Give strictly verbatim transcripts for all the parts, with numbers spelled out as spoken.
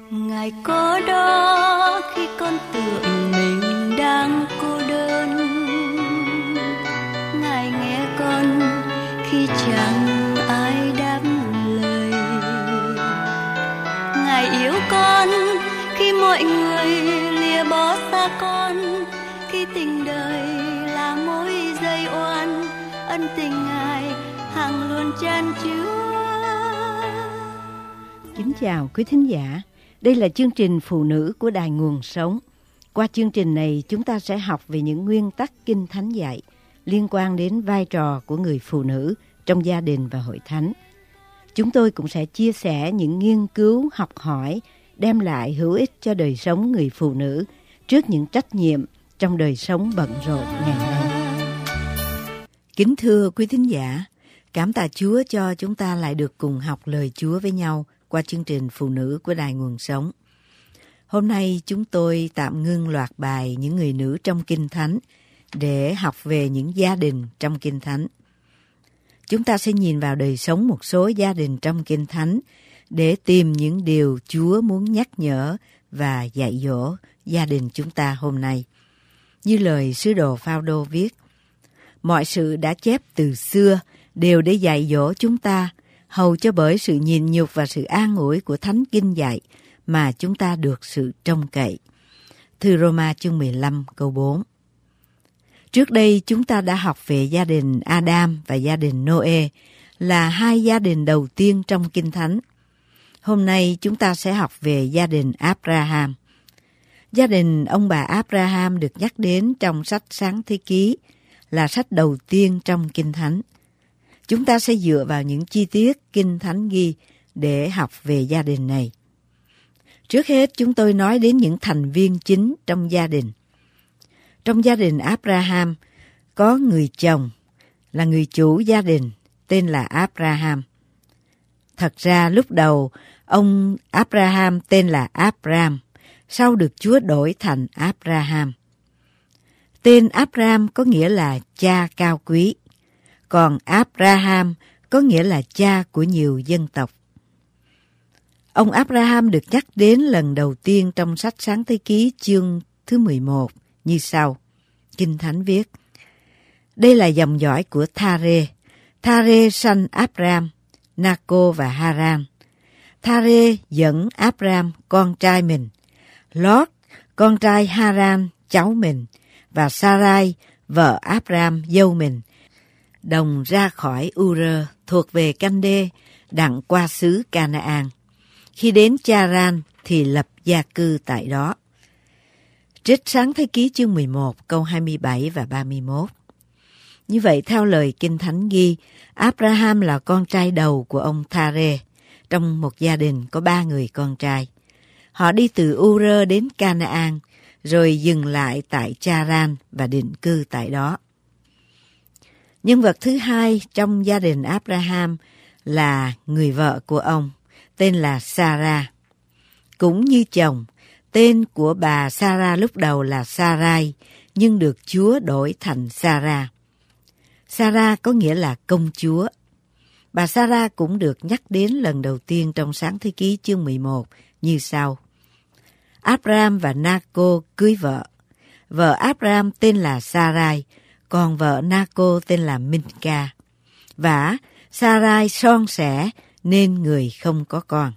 Ngài có đó khi con tưởng mình đang cô đơn, Ngài nghe con khi chẳng ai đáp lời, Ngài yêu con khi mọi người lìa bỏ xa con, khi tình đời là mối dây oan, ân tình Ngài hằng luôn chan chứa. Kính chào quý thính giả. Đây là chương trình Phụ nữ của Đài Nguồn Sống. Qua chương trình này, chúng ta sẽ học về những nguyên tắc Kinh Thánh dạy liên quan đến vai trò của người phụ nữ trong gia đình và hội thánh. Chúng tôi cũng sẽ chia sẻ những nghiên cứu, học hỏi, đem lại hữu ích cho đời sống người phụ nữ trước những trách nhiệm trong đời sống bận rộn ngày nay. Kính thưa quý thính giả, cảm tạ Chúa cho chúng ta lại được cùng học lời Chúa với nhau qua chương trình Phụ nữ của Đài Nguồn Sống. Hôm nay chúng tôi tạm ngưng loạt bài những người nữ trong Kinh Thánh để học về những gia đình trong Kinh Thánh. Chúng ta sẽ nhìn vào đời sống một số gia đình trong Kinh Thánh để tìm những điều Chúa muốn nhắc nhở và dạy dỗ gia đình chúng ta hôm nay. Như lời sứ đồ Phao-đô viết, mọi sự đã chép từ xưa đều để dạy dỗ chúng ta, hầu cho bởi sự nhịn nhục và sự an ủi của Thánh Kinh dạy mà chúng ta được sự trông cậy. Thư Rô-ma chương mười lăm câu bốn. Trước đây chúng ta đã học về gia đình Adam và gia đình Nô-ê là hai gia đình đầu tiên trong Kinh Thánh. Hôm nay chúng ta sẽ học về gia đình Abraham. Gia đình ông bà Abraham được nhắc đến trong sách Sáng Thế Ký, là sách đầu tiên trong Kinh Thánh. Chúng ta sẽ dựa vào những chi tiết Kinh Thánh ghi để học về gia đình này. Trước hết chúng tôi nói đến những thành viên chính trong gia đình. Trong gia đình Abraham có người chồng là người chủ gia đình tên là Abraham. Thật ra lúc đầu ông Abraham tên là Abram, sau được Chúa đổi thành Abraham. Tên Abram có nghĩa là cha cao quý, còn Abraham có nghĩa là cha của nhiều dân tộc. Ông Abraham được nhắc đến lần đầu tiên trong sách Sáng Thế Ký chương thứ mười một như sau. Kinh Thánh viết, đây là dòng dõi của Thare. Thare sanh Abram, Naco và Haran. Thare dẫn Abram con trai mình, Lót con trai Haran cháu mình, và Sarai vợ Abram dâu mình, đồng ra khỏi Ur thuộc về Canh-đê, đặng qua xứ Ca-na-an. Khi đến Cha-ran thì lập gia cư tại đó. Trích Sáng Thế Ký chương mười một câu hai mươi bảy và ba mươi mốt. Như vậy theo lời Kinh Thánh ghi, Abraham là con trai đầu của ông Thare. Trong một gia đình có ba người con trai. Họ đi từ Ur đến Ca-na-an, rồi dừng lại tại Cha-ran và định cư tại đó. Nhân vật thứ hai trong gia đình Abraham là người vợ của ông, tên là Sarah. Cũng như chồng, tên của bà Sarah lúc đầu là Sarai, nhưng được Chúa đổi thành Sarah. Sarah có nghĩa là công chúa. Bà Sarah cũng được nhắc đến lần đầu tiên trong Sáng Thế Ký chương mười một như sau. Abram và Naco cưới vợ. Vợ Abram tên là Sarai, còn vợ Naco tên là Minca. Vả, Sarai son sẻ nên người không có con.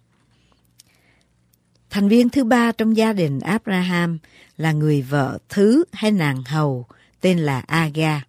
Thành viên thứ ba trong gia đình Abraham là người vợ thứ hay nàng hầu tên là Aga.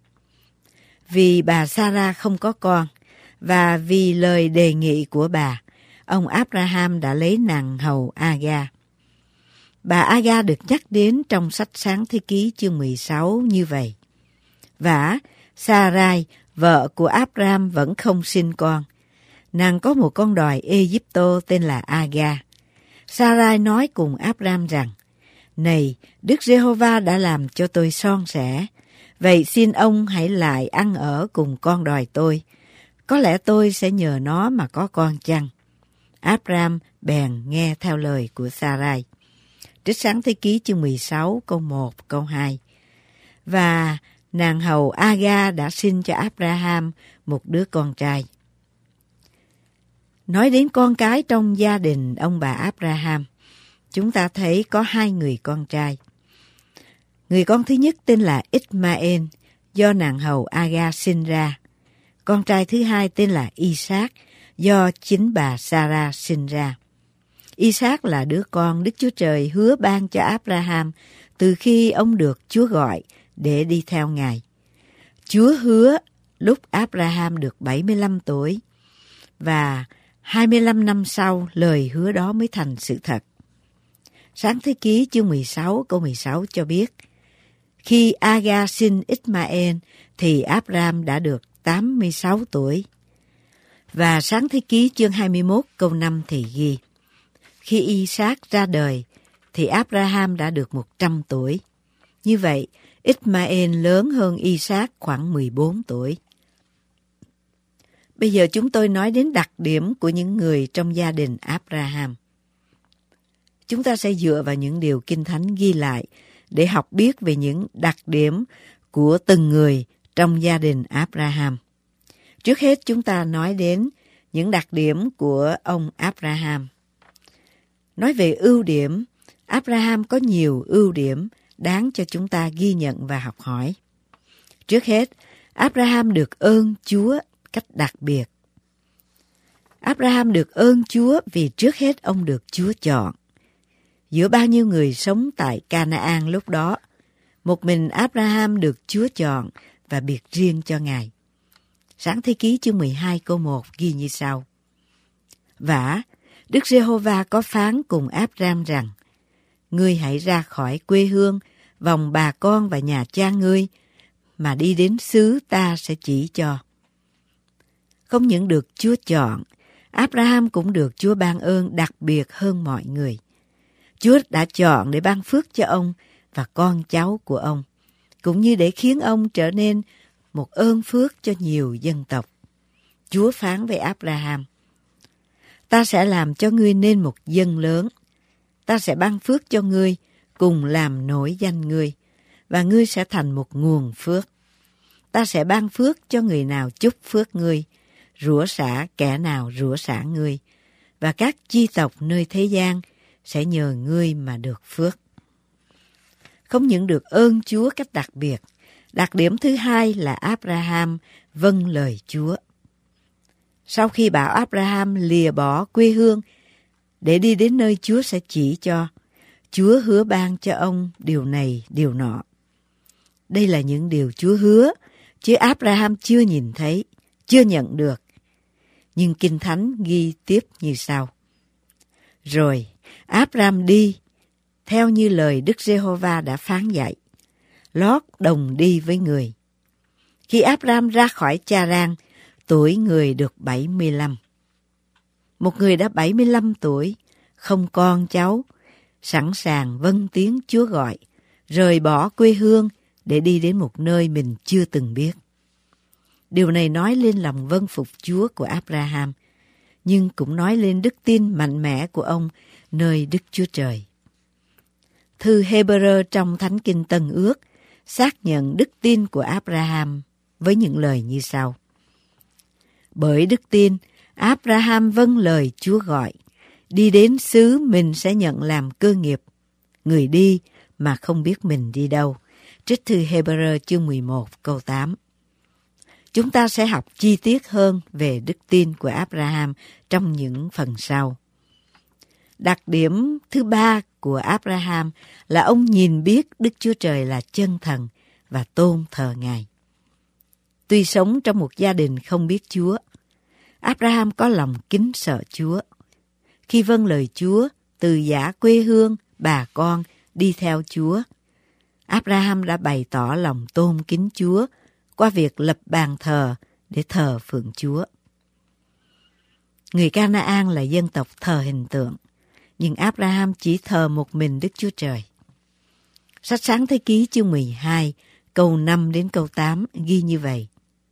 Vì bà Sarah không có con và vì lời đề nghị của bà, ông Abraham đã lấy nàng hầu Aga. Bà Aga được nhắc đến trong sách Sáng Thế Ký chương mười sáu như vậy. Vả, Sarai, vợ của Abram vẫn không sinh con. Nàng có một con đòi Ê-díp-tô tên là Aga. Sarai nói cùng Abram rằng, này, Đức Giê-hô-va đã làm cho tôi son sẻ. Vậy xin ông hãy lại ăn ở cùng con đòi tôi. Có lẽ tôi sẽ nhờ nó mà có con chăng? Abram bèn nghe theo lời của Sarai. Trích Sáng Thế Ký chương mười sáu câu một, câu hai. Và nàng hầu Aga đã sinh cho Abraham một đứa con trai. Nói đến con cái trong gia đình ông bà Abraham, chúng ta thấy có hai người con trai. Người con thứ nhất tên là Ismael, do nàng hầu Aga sinh ra. Con trai thứ hai tên là Isaac, do chính bà Sarah sinh ra. Isaac là đứa con Đức Chúa Trời hứa ban cho Abraham từ khi ông được Chúa gọi để đi theo Ngài. Chúa hứa lúc Abraham được bảy mươi lăm tuổi, và hai mươi lăm năm sau lời hứa đó mới thành sự thật. Sáng thế ký chương mười sáu câu mười sáu cho biết, khi Aga sinh Ismael thì Abraham đã được tám mươi sáu tuổi. Và sáng thế ký chương hai mươi mốt câu năm thì ghi, khi Isaac ra đời thì Abraham đã được một trăm tuổi. Như vậy, Ismael lớn hơn Isaac khoảng mười bốn tuổi. Bây giờ chúng tôi nói đến đặc điểm của những người trong gia đình Abraham. Chúng ta sẽ dựa vào những điều Kinh Thánh ghi lại để học biết về những đặc điểm của từng người trong gia đình Abraham. Trước hết chúng ta nói đến những đặc điểm của ông Abraham. Nói về ưu điểm, Abraham có nhiều ưu điểm đáng cho chúng ta ghi nhận và học hỏi. Trước hết, Abraham được ơn Chúa cách đặc biệt. Abraham được ơn Chúa vì trước hết ông được Chúa chọn. Giữa bao nhiêu người sống tại Canaan lúc đó, một mình Abraham được Chúa chọn và biệt riêng cho Ngài. Sáng thế ký chương mười hai câu một ghi như sau. Vả, Đức Giê-hô-va có phán cùng Abraham rằng, ngươi hãy ra khỏi quê hương, vòng bà con và nhà cha ngươi, mà đi đến xứ ta sẽ chỉ cho. Không những được Chúa chọn, Abraham cũng được Chúa ban ơn đặc biệt hơn mọi người. Chúa đã chọn để ban phước cho ông và con cháu của ông, cũng như để khiến ông trở nên một ơn phước cho nhiều dân tộc. Chúa phán với Abraham, ta sẽ làm cho ngươi nên một dân lớn. Ta sẽ ban phước cho ngươi, cùng làm nổi danh ngươi, và ngươi sẽ thành một nguồn phước. Ta sẽ ban phước cho người nào chúc phước ngươi, rủa xả kẻ nào rủa xả ngươi, và các chi tộc nơi thế gian sẽ nhờ ngươi mà được phước. Không những được ơn Chúa cách đặc biệt, đặc điểm thứ hai là Abraham vâng lời Chúa. Sau khi bảo Abraham lìa bỏ quê hương để đi đến nơi Chúa sẽ chỉ cho, Chúa hứa ban cho ông điều này, điều nọ. Đây là những điều Chúa hứa, chứ Abraham chưa nhìn thấy, chưa nhận được. Nhưng Kinh Thánh ghi tiếp như sau. Rồi, Abraham đi, theo như lời Đức Giê-hô-va đã phán dạy. Lót đồng đi với người. Khi Abraham ra khỏi Cha-rang, tuổi người được bảy mươi lăm. Một người đã bảy mươi lăm tuổi, không con cháu, sẵn sàng vâng tiếng Chúa gọi, rời bỏ quê hương để đi đến một nơi mình chưa từng biết. Điều này nói lên lòng vâng phục Chúa của Abraham, nhưng cũng nói lên đức tin mạnh mẽ của ông nơi Đức Chúa Trời. Thư Hê-bơ-rơ trong Thánh Kinh Tân Ước xác nhận đức tin của Abraham với những lời như sau. Bởi đức tin, Abraham vâng lời Chúa gọi, đi đến xứ mình sẽ nhận làm cơ nghiệp. Người đi mà không biết mình đi đâu. Trích thư Hê-bơ-rơ chương mười một câu tám. Chúng ta sẽ học chi tiết hơn về đức tin của Abraham trong những phần sau. Đặc điểm thứ ba của Abraham là ông nhìn biết Đức Chúa Trời là chân thần và tôn thờ Ngài. Tuy sống trong một gia đình không biết Chúa, Abraham có lòng kính sợ Chúa. Khi vâng lời Chúa, từ giã quê hương, bà con, đi theo Chúa, Abraham đã bày tỏ lòng tôn kính Chúa qua việc lập bàn thờ để thờ phượng Chúa. Người Canaan là dân tộc thờ hình tượng, nhưng Abraham chỉ thờ một mình Đức Chúa Trời. Sách Sáng Thế Ký chương mười hai, câu năm đến câu tám ghi như vậy.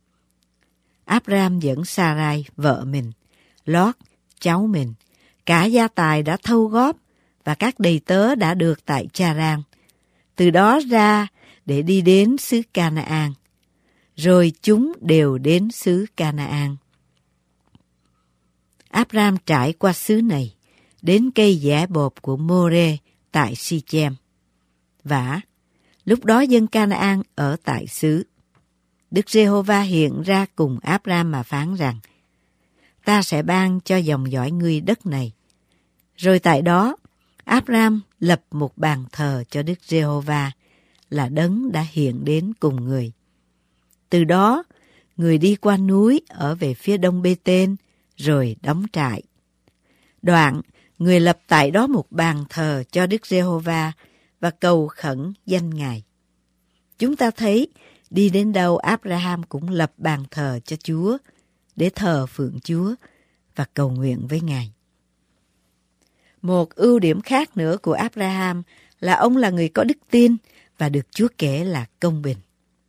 Abraham dẫn Sarai, vợ mình, Lót, cháu mình, cả gia tài đã thâu góp và các đầy tớ đã được tại Cha-rang. Từ đó ra để đi đến xứ Canaan. Rồi chúng đều đến xứ Canaan. Abraham trải qua xứ này, đến cây giẻ bột của More tại Sichem. Vả, lúc đó dân Canaan ở tại xứ. Đức Giê-hô-va hiện ra cùng Áp-ram mà phán rằng, ta sẽ ban cho dòng dõi ngươi đất này. Rồi tại đó, Áp-ram lập một bàn thờ cho Đức Giê-hô-va, là đấng đã hiện đến cùng người. Từ đó, người đi qua núi ở về phía đông Bê-tên, rồi đóng trại. Đoạn, người lập tại đó một bàn thờ cho Đức Giê-hô-va và cầu khẩn danh Ngài. Chúng ta thấy, đi đến đâu Áp-ra-ham cũng lập bàn thờ cho Chúa, để thờ phượng Chúa và cầu nguyện với Ngài. Một ưu điểm khác nữa của Áp-ra-ham là ông là người có đức tin và được Chúa kể là công bình.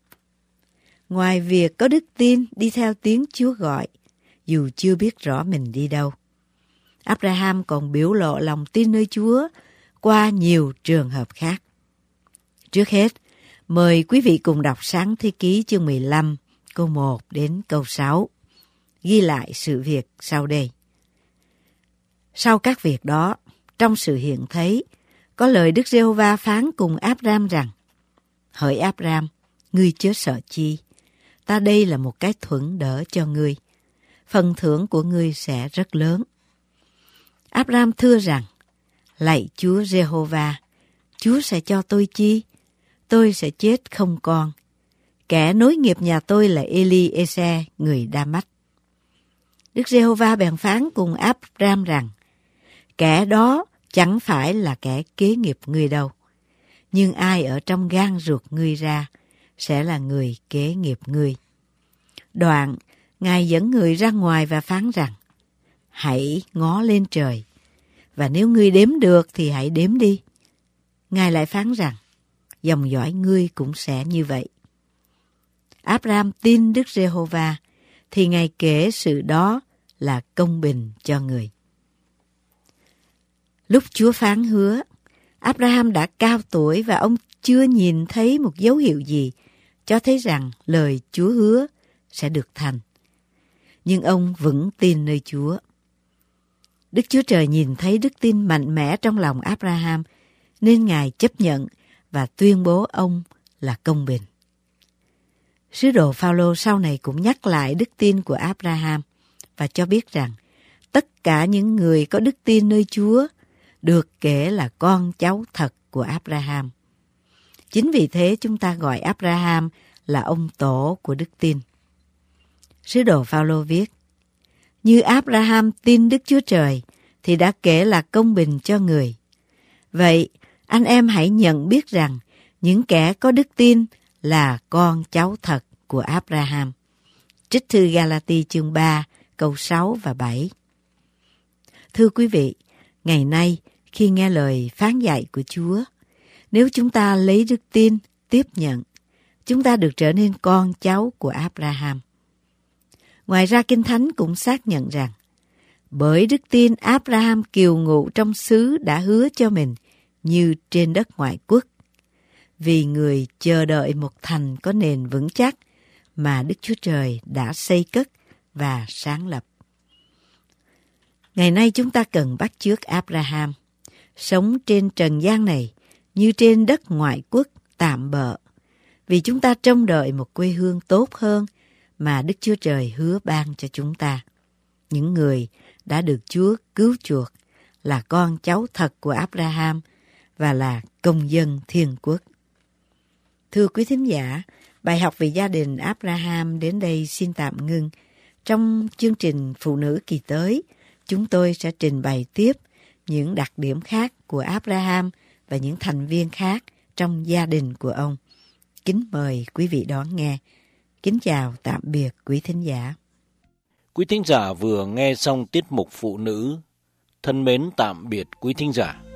Ngoài việc có đức tin đi theo tiếng Chúa gọi, dù chưa biết rõ mình đi đâu, Áp-ra-ham còn biểu lộ lòng tin nơi Chúa qua nhiều trường hợp khác. Trước hết, mời quý vị cùng đọc Sáng Thế Ký chương mười lăm, câu một đến câu sáu, ghi lại sự việc sau đây. Sau các việc đó, trong sự hiện thấy, có lời Đức Giê-hô-va phán cùng Áp-ram rằng, hỡi Áp-ram, ngươi chớ sợ chi, ta đây là một cái thuẫn đỡ cho ngươi, phần thưởng của ngươi sẽ rất lớn. Áp-ram thưa rằng, lạy Chúa Giê-hô-va, Chúa sẽ cho tôi chi? Tôi sẽ chết không con. Kẻ nối nghiệp nhà tôi là Eli-ê-se, người Đa-mách. Đức Giê-hô-va bèn phán cùng Áp-ram rằng, kẻ đó chẳng phải là kẻ kế nghiệp ngươi đâu, nhưng ai ở trong gan ruột ngươi ra sẽ là người kế nghiệp ngươi. Đoạn, Ngài dẫn người ra ngoài và phán rằng, hãy ngó lên trời, và nếu ngươi đếm được thì hãy đếm đi. Ngài lại phán rằng, dòng dõi ngươi cũng sẽ như vậy. Áp-ram tin Đức Giê-hô-va, thì Ngài kể sự đó là công bình cho người. Lúc Chúa phán hứa, Áp-ra-ham đã cao tuổi và ông chưa nhìn thấy một dấu hiệu gì cho thấy rằng lời Chúa hứa sẽ được thành. Nhưng ông vững tin nơi Chúa. Đức Chúa Trời nhìn thấy đức tin mạnh mẽ trong lòng Áp-ra-ham, nên Ngài chấp nhận và tuyên bố ông là công bình. Sứ đồ Phao-lô sau này cũng nhắc lại đức tin của Áp-ra-ham và cho biết rằng tất cả những người có đức tin nơi Chúa được kể là con cháu thật của Áp-ra-ham. Chính vì thế chúng ta gọi Áp-ra-ham là ông tổ của đức tin. Sứ đồ Phao-lô viết, như Áp-ra-ham tin Đức Chúa Trời thì đã kể là công bình cho người. Vậy, anh em hãy nhận biết rằng những kẻ có đức tin là con cháu thật của Áp-ra-ham. Trích thư Ga-la-ti chương ba, câu sáu và bảy. Thưa quý vị, ngày nay khi nghe lời phán dạy của Chúa, nếu chúng ta lấy đức tin tiếp nhận, chúng ta được trở nên con cháu của Áp-ra-ham. Ngoài ra Kinh Thánh cũng xác nhận rằng, bởi đức tin Áp-ra-ham kiều ngụ trong xứ đã hứa cho mình như trên đất ngoại quốc, vì người chờ đợi một thành có nền vững chắc mà Đức Chúa Trời đã xây cất và sáng lập. Ngày nay chúng ta cần bắt chước Áp-ra-ham, sống trên trần gian này như trên đất ngoại quốc tạm bợ, vì chúng ta trông đợi một quê hương tốt hơn mà Đức Chúa Trời hứa ban cho chúng ta. Những người đã được Chúa cứu chuộc là con cháu thật của Áp-ra-ham và là công dân thiên quốc. Thưa quý thính giả, bài học về gia đình Áp-ra-ham đến đây xin tạm ngưng. Trong chương trình Phụ nữ kỳ tới, chúng tôi sẽ trình bày tiếp những đặc điểm khác của Áp-ra-ham và những thành viên khác trong gia đình của ông. Kính mời quý vị đón nghe. Kính chào tạm biệt quý thính giả. Quý thính giả vừa nghe xong tiết mục Phụ nữ. Thân mến tạm biệt quý thính giả.